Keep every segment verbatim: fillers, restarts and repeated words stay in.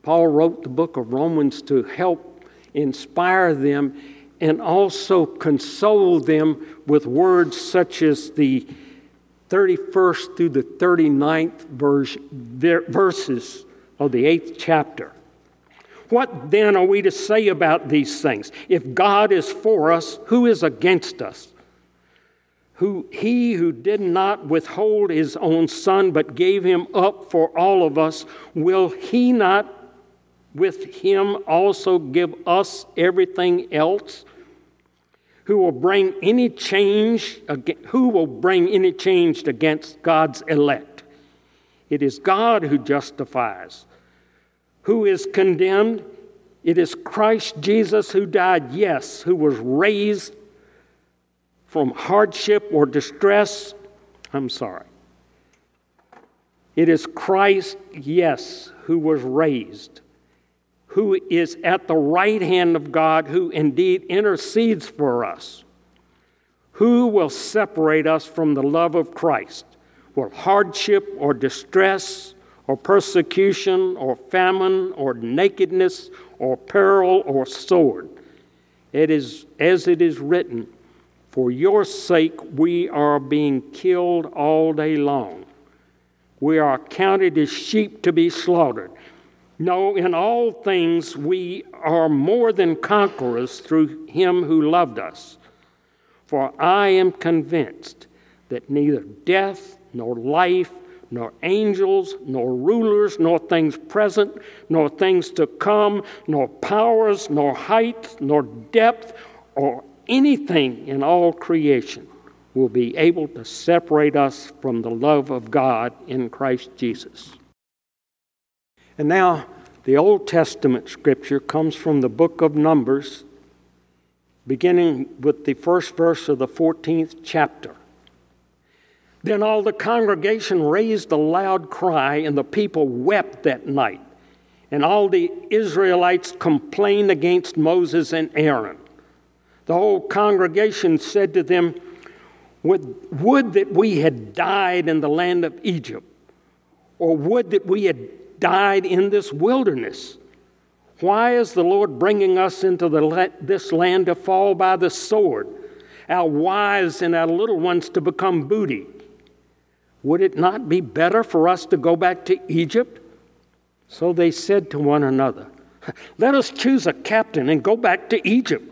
Paul wrote the book of Romans to help inspire them and also console them with words such as the thirty-first through the thirty-ninth verse, verses of the eighth chapter. What then are we to say about these things? If God is for us, who is against us? Who he who did not withhold his own Son, but gave him up for all of us, will he not with him also give us everything else? Who will bring any change? Who will bring any change against God's elect? It is God who justifies. Who is condemned? It is Christ Jesus who died, yes, who was raised from hardship or distress. I'm sorry. It is Christ, yes, who was raised, who is at the right hand of God, who indeed intercedes for us. Who will separate us from the love of Christ? Will hardship or distress or persecution or famine or nakedness or peril or sword? It is as it is written, for your sake we are being killed all day long. We are counted as sheep to be slaughtered. No, in all things we are more than conquerors through him who loved us. For I am convinced that neither death, nor life, nor angels, nor rulers, nor things present, nor things to come, nor powers, nor height, nor depth, or anything in all creation will be able to separate us from the love of God in Christ Jesus. And now, the Old Testament scripture comes from the book of Numbers, beginning with the first verse of the fourteenth chapter. Then all the congregation raised a loud cry, and the people wept that night. And all the Israelites complained against Moses and Aaron. The whole congregation said to them, Would, would that we had died in the land of Egypt, or would that we had died in this wilderness. Why is the Lord bringing us into the, this land to fall by the sword, our wives and our little ones to become booty? Would it not be better for us to go back to Egypt? So they said to one another, Let us choose a captain and go back to Egypt.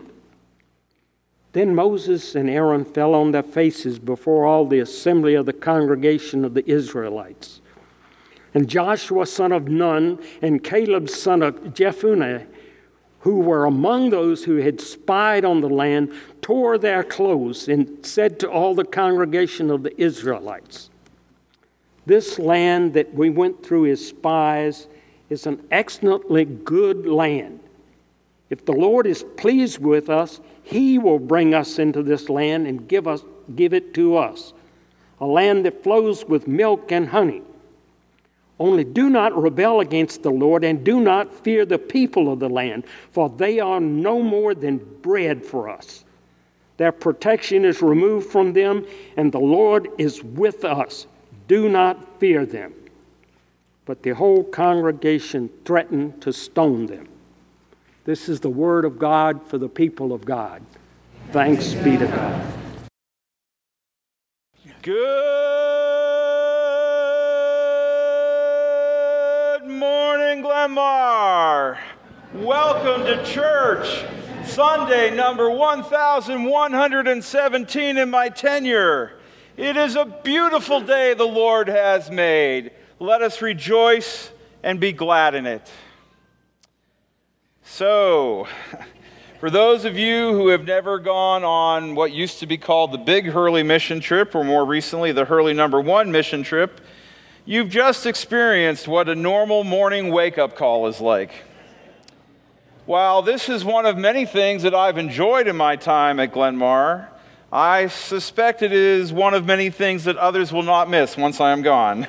Then Moses and Aaron fell on their faces before all the assembly of the congregation of the Israelites. And Joshua son of Nun and Caleb son of Jephunneh, who were among those who had spied on the land, tore their clothes and said to all the congregation of the Israelites, This land that we went through as spies is an excellently good land. If the Lord is pleased with us, he will bring us into this land and give us give it to us, a land that flows with milk and honey. Only do not rebel against the Lord, and do not fear the people of the land, for they are no more than bread for us. Their protection is removed from them, and the Lord is with us. Do not fear them. But the whole congregation threatened to stone them. This is the word of God for the people of God. Thanks be to God. Good morning, Glenmar. Welcome to church. Sunday number one thousand one hundred seventeen in my tenure. It is a beautiful day the Lord has made. Let us rejoice and be glad in it. So, for those of you who have never gone on what used to be called the Big Hurley mission trip, or more recently the Hurley number one mission trip, you've just experienced what a normal morning wake-up call is like. While this is one of many things that I've enjoyed in my time at Glenmar, I suspect it is one of many things that others will not miss once I am gone.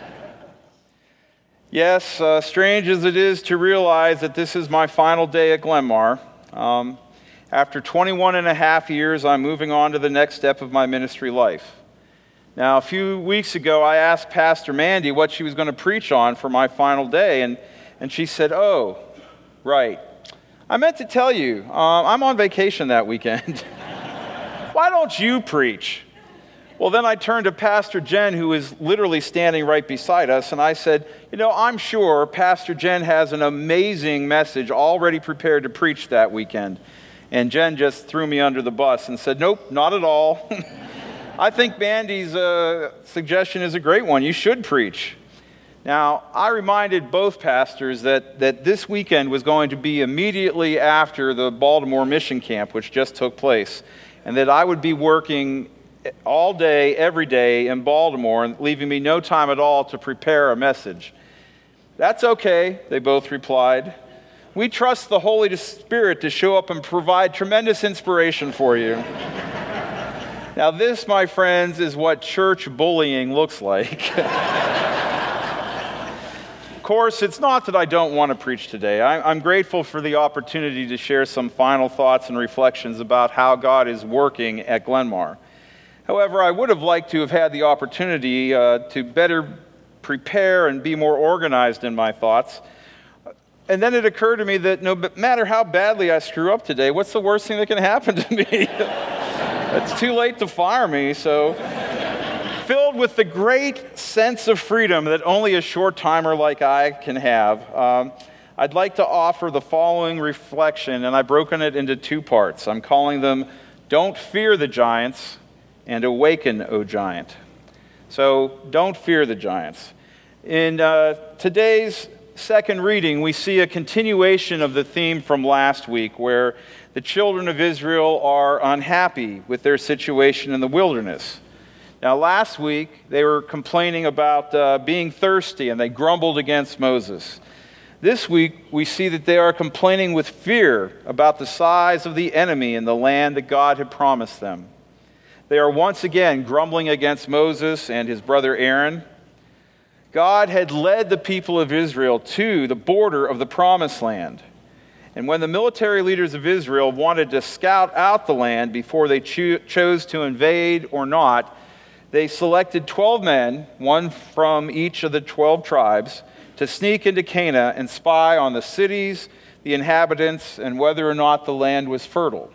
Yes, uh, strange as it is to realize that this is my final day at Glenmar. Um, after twenty-one and a half years, I'm moving on to the next step of my ministry life. Now, a few weeks ago, I asked Pastor Mandy what she was going to preach on for my final day, and, And she said, "Oh, right. I meant to tell you, uh, I'm on vacation that weekend. Why don't you preach?" Well, then I turned to Pastor Jen, who was literally standing right beside us, and I said, "You know, I'm sure Pastor Jen has an amazing message already prepared to preach that weekend." And Jen just threw me under the bus and said, "Nope, not at all. I think Mandy's uh, suggestion is a great one. You should preach." Now, I reminded both pastors that, that this weekend was going to be immediately after the Baltimore mission camp, which just took place, and that I would be working all day, every day in Baltimore, and leaving me no time at all to prepare a message. "That's okay," they both replied. "We trust the Holy Spirit to show up and provide tremendous inspiration for you." Now, this, my friends, is what church bullying looks like. Of course, it's not that I don't want to preach today. I'm grateful for the opportunity to share some final thoughts and reflections about how God is working at Glenmar. However, I would have liked to have had the opportunity uh, to better prepare and be more organized in my thoughts. And then it occurred to me that no matter how badly I screw up today, what's the worst thing that can happen to me? It's too late to fire me, so... Filled with the great sense of freedom that only a short-timer like I can have, um, I'd like to offer the following reflection, and I've broken it into two parts. I'm calling them, "Don't Fear the Giants," and "Awaken, O Giant." So, don't fear the giants. In uh, today's second reading, we see a continuation of the theme from last week, where the children of Israel are unhappy with their situation in the wilderness. Now, last week, they were complaining about uh, being thirsty, and they grumbled against Moses. This week, we see that they are complaining with fear about the size of the enemy in the land that God had promised them. They are once again grumbling against Moses and his brother Aaron. God had led the people of Israel to the border of the promised land. And when the military leaders of Israel wanted to scout out the land before they cho- chose to invade or not, they selected twelve men, one from each of the twelve tribes, to sneak into Canaan and spy on the cities, the inhabitants, and whether or not the land was fertile.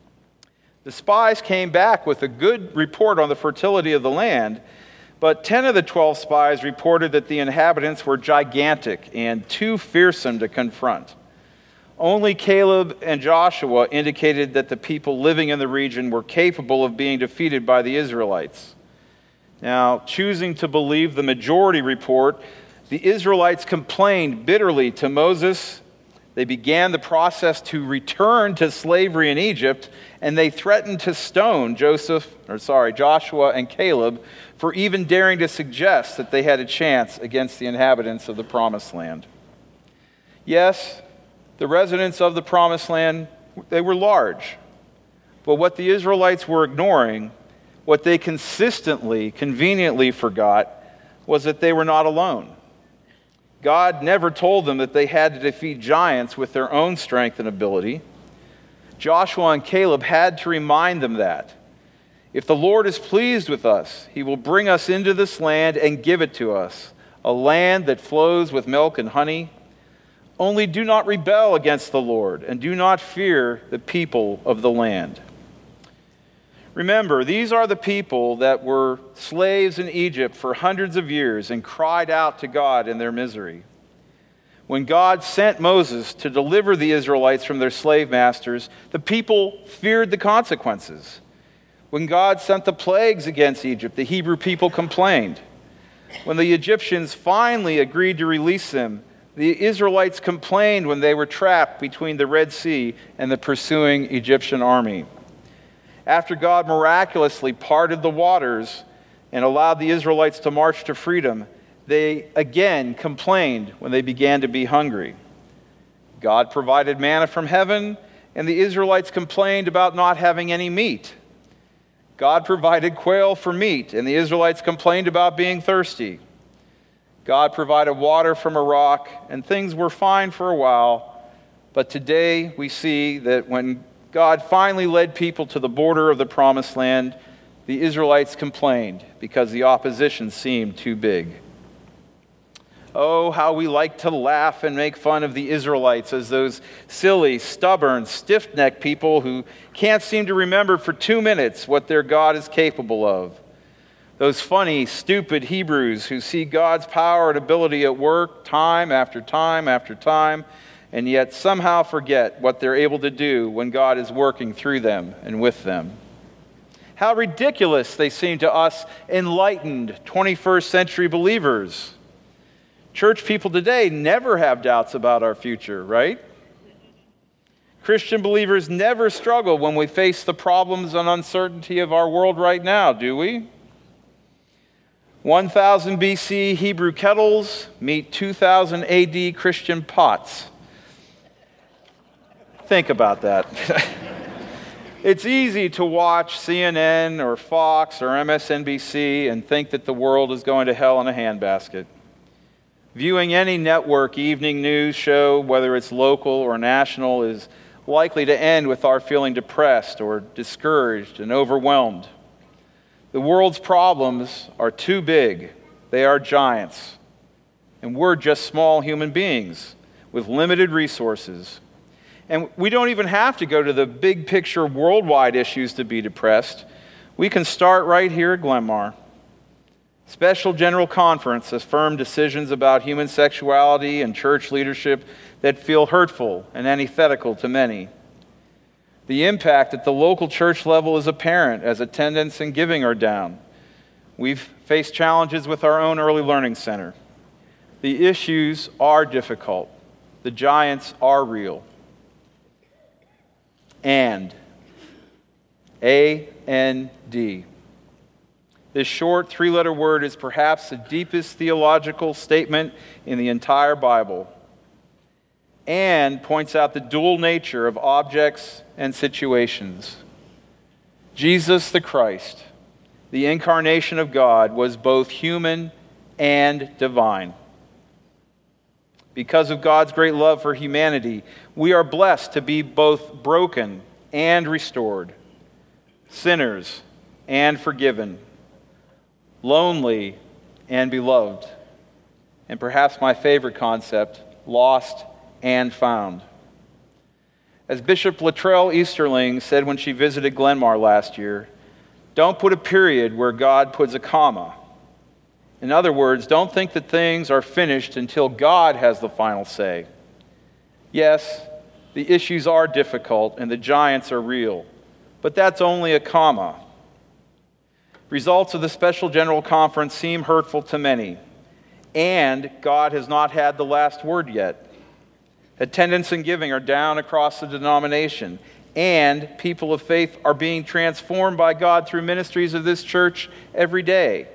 The spies came back with a good report on the fertility of the land, but ten of the twelve spies reported that the inhabitants were gigantic and too fearsome to confront. Only Caleb and Joshua indicated that the people living in the region were capable of being defeated by the Israelites. Now, choosing to believe the majority report, the Israelites complained bitterly to Moses. They began the process to return to slavery in Egypt, and they threatened to stone Joseph, or sorry, Joshua and Caleb for even daring to suggest that they had a chance against the inhabitants of the Promised Land. Yes, the residents of the Promised Land, they were large, but what the Israelites were ignoring, what they consistently, conveniently forgot, was that they were not alone. God never told them that they had to defeat giants with their own strength and ability. Joshua and Caleb had to remind them that. If the Lord is pleased with us, he will bring us into this land and give it to us, a land that flows with milk and honey. Only do not rebel against the Lord, and do not fear the people of the land. Remember, these are the people that were slaves in Egypt for hundreds of years and cried out to God in their misery. When God sent Moses to deliver the Israelites from their slave masters, the people feared the consequences. When God sent the plagues against Egypt, the Hebrew people complained. When the Egyptians finally agreed to release them, the Israelites complained when they were trapped between the Red Sea and the pursuing Egyptian army. After God miraculously parted the waters and allowed the Israelites to march to freedom, they again complained when they began to be hungry. God provided manna from heaven, and the Israelites complained about not having any meat. God provided quail for meat, and the Israelites complained about being thirsty. God provided water from a rock, and things were fine for a while. But today we see that when God finally led people to the border of the Promised Land, the Israelites complained because the opposition seemed too big. Oh, how we like to laugh and make fun of the Israelites as those silly, stubborn, stiff-necked people who can't seem to remember for two minutes what their God is capable of. Those funny, stupid Hebrews who see God's power and ability at work time after time after time, and yet somehow forget what they're able to do when God is working through them and with them. How ridiculous they seem to us enlightened twenty-first century believers. Church people today never have doubts about our future, right? Christian believers never struggle when we face the problems and uncertainty of our world right now, do we? one thousand B C Hebrew kettles meet two thousand A D Christian pots. Think about that. It's easy to watch C N N or Fox or M S N B C and think that the world is going to hell in a handbasket. Viewing any network evening news show, whether it's local or national, is likely to end with our feeling depressed or discouraged and overwhelmed. The world's problems are too big. They are giants. And we're just small human beings with limited resources. And we don't even have to go to the big picture worldwide issues to be depressed. We can start right here at Glenmar. Special General Conference has affirmed decisions about human sexuality and church leadership that feel hurtful and antithetical to many. The impact at the local church level is apparent as attendance and giving are down. We've faced challenges with our own early learning center. The issues are difficult. The giants are real. And, A N D. This short three-letter word is perhaps the deepest theological statement in the entire Bible, and points out the dual nature of objects and situations. Jesus the Christ, the incarnation of God, was both human and divine. Because of God's great love for humanity, we are blessed to be both broken and restored, sinners and forgiven, lonely and beloved, and perhaps my favorite concept, lost and found. As Bishop Latrell Easterling said when she visited Glenmar last year, don't put a period where God puts a comma. In other words, don't think that things are finished until God has the final say. Yes, the issues are difficult and the giants are real, but that's only a comma. Results of the Special General Conference seem hurtful to many, and God has not had the last word yet. Attendance and giving are down across the denomination, and people of faith are being transformed by God through ministries of this church every day.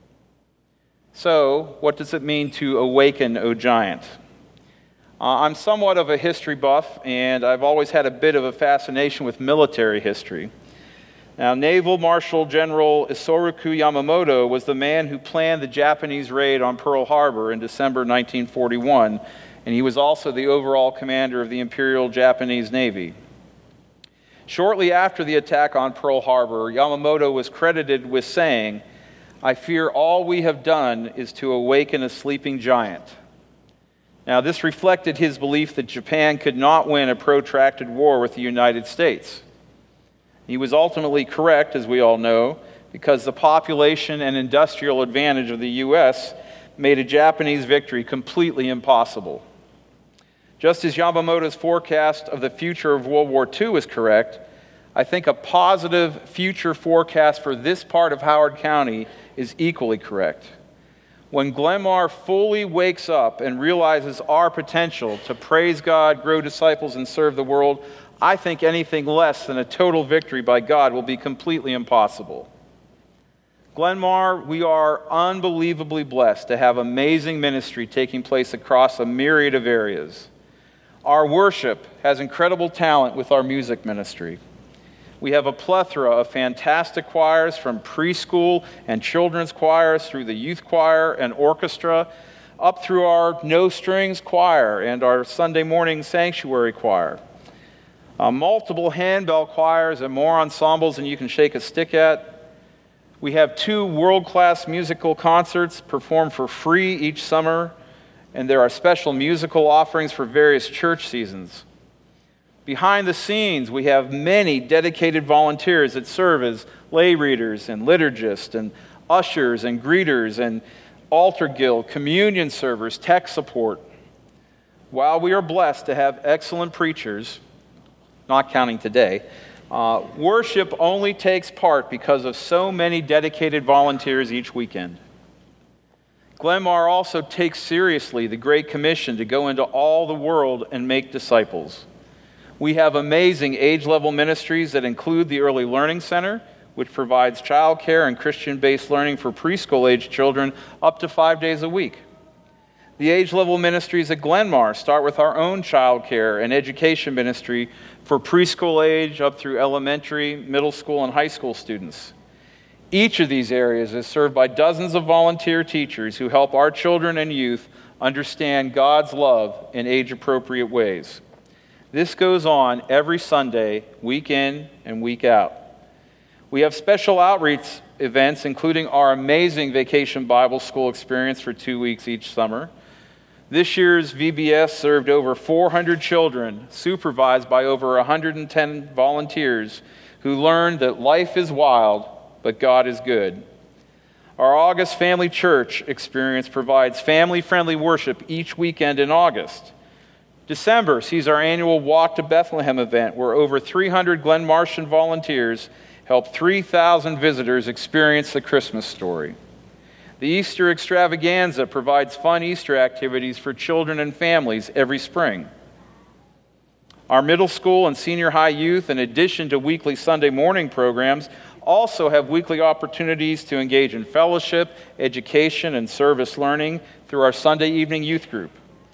So, what does it mean to awaken, O giant? Uh, I'm somewhat of a history buff, and I've always had a bit of a fascination with military history. Now, Naval Marshal General Isoroku Yamamoto was the man who planned the Japanese raid on Pearl Harbor in December nineteen forty-one, and he was also the overall commander of the Imperial Japanese Navy. Shortly after the attack on Pearl Harbor, Yamamoto was credited with saying, "I fear all we have done is to awaken a sleeping giant." Now, this reflected his belief that Japan could not win a protracted war with the United States. He was ultimately correct, as we all know, because the population and industrial advantage of the U S made a Japanese victory completely impossible. Just as Yamamoto's forecast of the future of World War Two was correct, I think a positive future forecast for this part of Howard County is equally correct. When Glenmar fully wakes up and realizes our potential to praise God, grow disciples, and serve the world, I think anything less than a total victory by God will be completely impossible. Glenmar, we are unbelievably blessed to have amazing ministry taking place across a myriad of areas. Our worship has incredible talent with our music ministry. We have a plethora of fantastic choirs, from preschool and children's choirs through the youth choir and orchestra, up through our no strings choir and our Sunday morning sanctuary choir. Uh, multiple handbell choirs and more ensembles than you can shake a stick at. We have two world-class musical concerts performed for free each summer and there are special musical offerings for various church seasons. Behind the scenes, we have many dedicated volunteers that serve as lay readers and liturgists and ushers and greeters and altar guild, communion servers, tech support. While we are blessed to have excellent preachers, not counting today, uh, worship only takes part because of so many dedicated volunteers each weekend. Glenmar also takes seriously the Great Commission to go into all the world and make disciples. We have amazing age-level ministries that include the Early Learning Center, which provides childcare and Christian-based learning for preschool-age children up to five days a week. The age-level ministries at Glenmar start with our own childcare and education ministry for preschool age up through elementary, middle school, and high school students. Each of these areas is served by dozens of volunteer teachers who help our children and youth understand God's love in age-appropriate ways. This goes on every Sunday, week in and week out. We have special outreach events, including our amazing Vacation Bible School experience for two weeks each summer. This year's V B S served over four hundred children, supervised by over one hundred ten volunteers who learned that life is wild, but God is good. Our August Family Church experience provides family-friendly worship each weekend in August. December sees our annual Walk to Bethlehem event, where over three hundred Glenmartian volunteers help three thousand visitors experience the Christmas story. The Easter Extravaganza provides fun Easter activities for children and families every spring. Our middle school and senior high youth, in addition to weekly Sunday morning programs, also have weekly opportunities to engage in fellowship, education, and service learning through our Sunday evening youth group.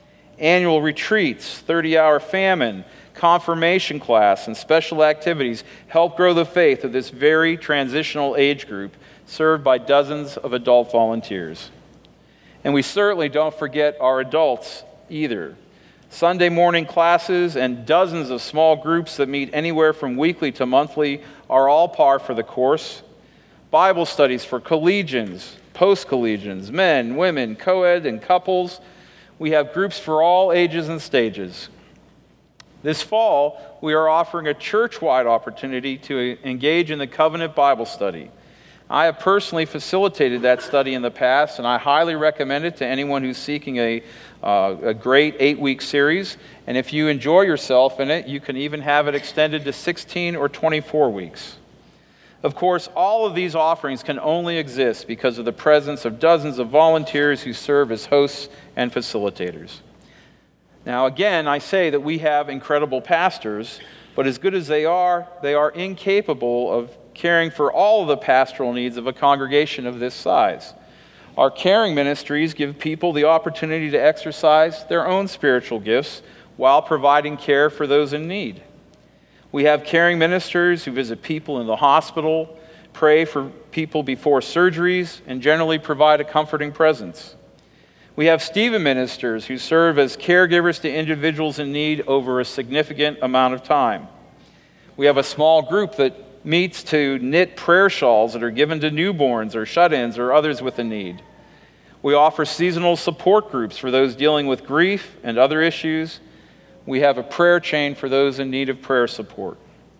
Annual retreats, thirty-hour famine, confirmation class, and special activities help grow the faith of this very transitional age group, served by dozens of adult volunteers. And we certainly don't forget our adults either. Sunday morning classes and dozens of small groups that meet anywhere from weekly to monthly are all par for the course. Bible studies for collegians, post-collegians, men, women, co-ed, and couples. We have groups for all ages and stages. This fall, we are offering a church-wide opportunity to engage in the Covenant Bible Study. I have personally facilitated that study in the past, and I highly recommend it to anyone who's seeking a, uh, a great eight-week series. And if you enjoy yourself in it, you can even have it extended to sixteen or twenty-four weeks. Of course, all of these offerings can only exist because of the presence of dozens of volunteers who serve as hosts and facilitators. Now, again, I say that we have incredible pastors, but as good as they are, they are incapable of caring for all of the pastoral needs of a congregation of this size. Our caring ministries give people the opportunity to exercise their own spiritual gifts while providing care for those in need. We have caring ministers who visit people in the hospital, pray for people before surgeries, and generally provide a comforting presence. We have Stephen ministers who serve as caregivers to individuals in need over a significant amount of time. We have a small group that meets to knit prayer shawls that are given to newborns or shut-ins or others with a need. We offer seasonal support groups for those dealing with grief and other issues. We have a prayer chain for those in need of prayer support.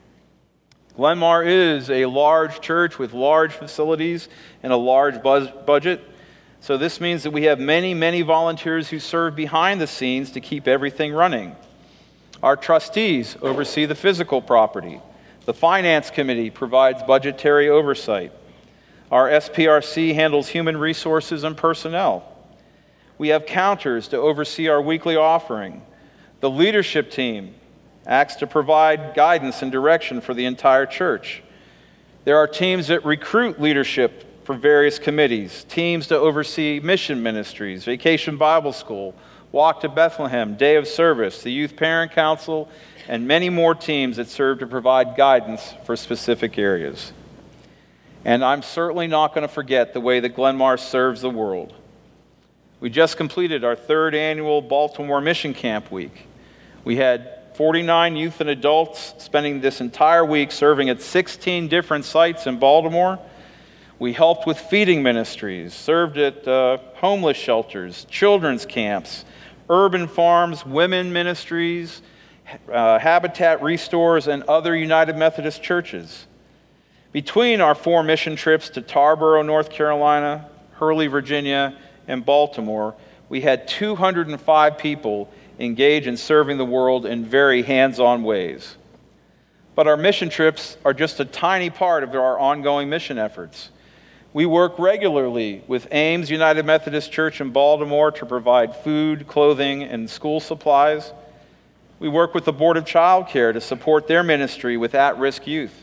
Glenmar is a large church with large facilities and a large buzz budget. So this means that we have many, many volunteers who serve behind the scenes to keep everything running. Our trustees oversee the physical property. The Finance Committee provides budgetary oversight. Our S P R C handles human resources and personnel. We have counters to oversee our weekly offering. The leadership team acts to provide guidance and direction for the entire church. There are teams that recruit leadership for various committees, teams to oversee mission ministries, Vacation Bible School, Walk to Bethlehem, Day of Service, the Youth Parent Council, and many more teams that serve to provide guidance for specific areas. And I'm certainly not going to forget the way that Glenmar serves the world. We just completed our third annual Baltimore Mission Camp Week. We had forty-nine youth and adults spending this entire week serving at sixteen different sites in Baltimore. We helped with feeding ministries, served at uh, homeless shelters, children's camps, urban farms, women ministries, uh, Habitat Restores, and other United Methodist churches. Between our four mission trips to Tarboro, North Carolina, Hurley, Virginia, and Baltimore, we had two hundred five people engage in serving the world in very hands-on ways. But our mission trips are just a tiny part of our ongoing mission efforts. We work regularly with Ames United Methodist Church in Baltimore to provide food, clothing, and school supplies. We work with the Board of Child Care to support their ministry with at-risk youth.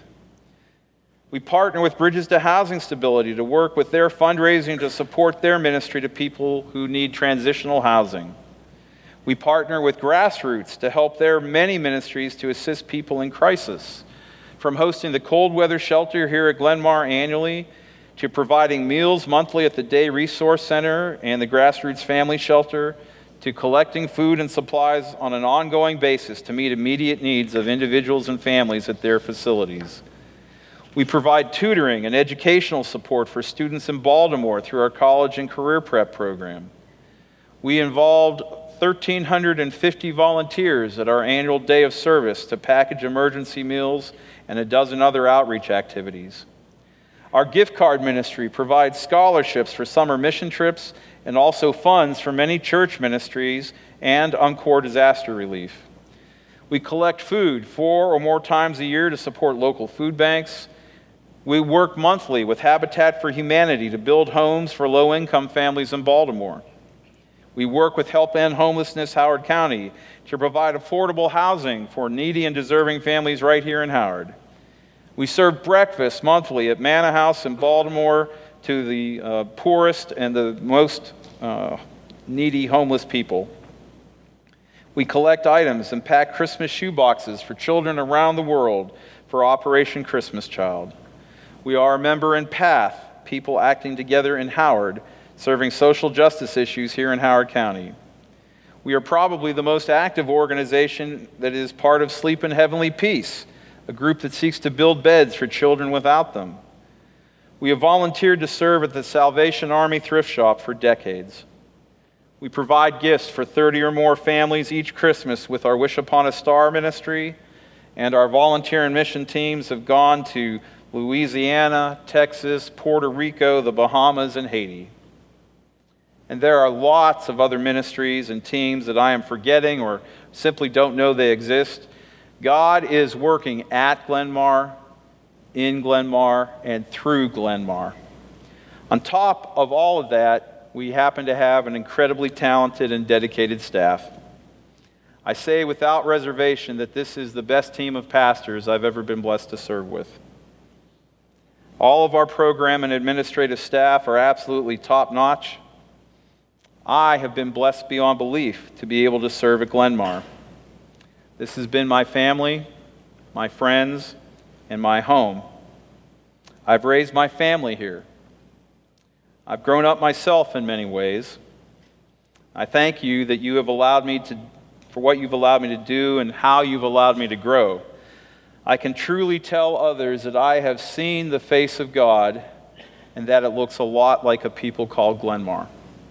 We partner with Bridges to Housing Stability to work with their fundraising to support their ministry to people who need transitional housing. We partner with Grassroots to help their many ministries to assist people in crisis, from hosting the cold weather shelter here at Glenmar annually, to providing meals monthly at the Day Resource Center and the Grassroots Family Shelter, to collecting food and supplies on an ongoing basis to meet immediate needs of individuals and families at their facilities. We provide tutoring and educational support for students in Baltimore through our college and career prep program. We involved one thousand three hundred fifty volunteers at our annual day of service to package emergency meals and a dozen other outreach activities. Our gift card ministry provides scholarships for summer mission trips and also funds for many church ministries and UNCOR disaster relief. We collect food four or more times a year to support local food banks. We work monthly with Habitat for Humanity to build homes for low-income families in Baltimore. We work with Help End Homelessness Howard County to provide affordable housing for needy and deserving families right here in Howard. We serve breakfast monthly at Manna House in Baltimore to the uh, poorest and the most uh, needy homeless people. We collect items and pack Christmas shoe boxes for children around the world for Operation Christmas Child. We are a member in PATH, People Acting Together in Howard, serving social justice issues here in Howard County. We are probably the most active organization that is part of Sleep in Heavenly Peace, a group that seeks to build beds for children without them. We have volunteered to serve at the Salvation Army thrift shop for decades. We provide gifts for thirty or more families each Christmas with our Wish Upon a Star ministry, and our volunteer and mission teams have gone to Louisiana, Texas, Puerto Rico, the Bahamas, and Haiti. And there are lots of other ministries and teams that I am forgetting or simply don't know they exist. God is working at Glenmar, in Glenmar, and through Glenmar. On top of all of that, we happen to have an incredibly talented and dedicated staff. I say without reservation that this is the best team of pastors I've ever been blessed to serve with. All of our program and administrative staff are absolutely top-notch. I have been blessed beyond belief to be able to serve at Glenmar. This has been my family, my friends, and my home. I've raised my family here. I've grown up myself in many ways. I thank you that you have allowed me to, for what you've allowed me to do and how you've allowed me to grow. I can truly tell others that I have seen the face of God and that it looks a lot like a people called Glenmar.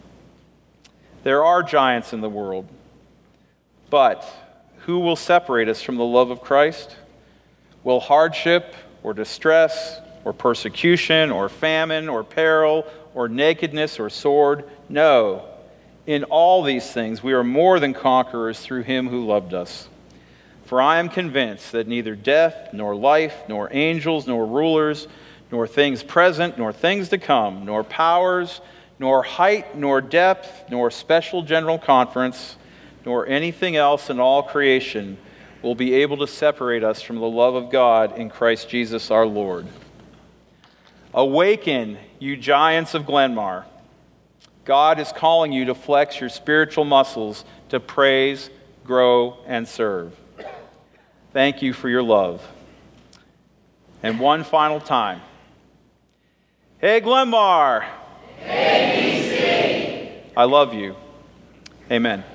There are giants in the world, but who will separate us from the love of Christ? Will hardship or distress or persecution or famine or peril or nakedness or sword? No. In all these things we are more than conquerors through him who loved us. For I am convinced that neither death, nor life, nor angels, nor rulers, nor things present, nor things to come, nor powers, nor height, nor depth, nor special general conference, nor anything else in all creation will be able to separate us from the love of God in Christ Jesus our Lord. Awaken, you giants of Glenmar. God is calling you to flex your spiritual muscles to praise, grow, and serve. Thank you for your love. And one final time. Hey, Glenmar! A B C! I love you. Amen.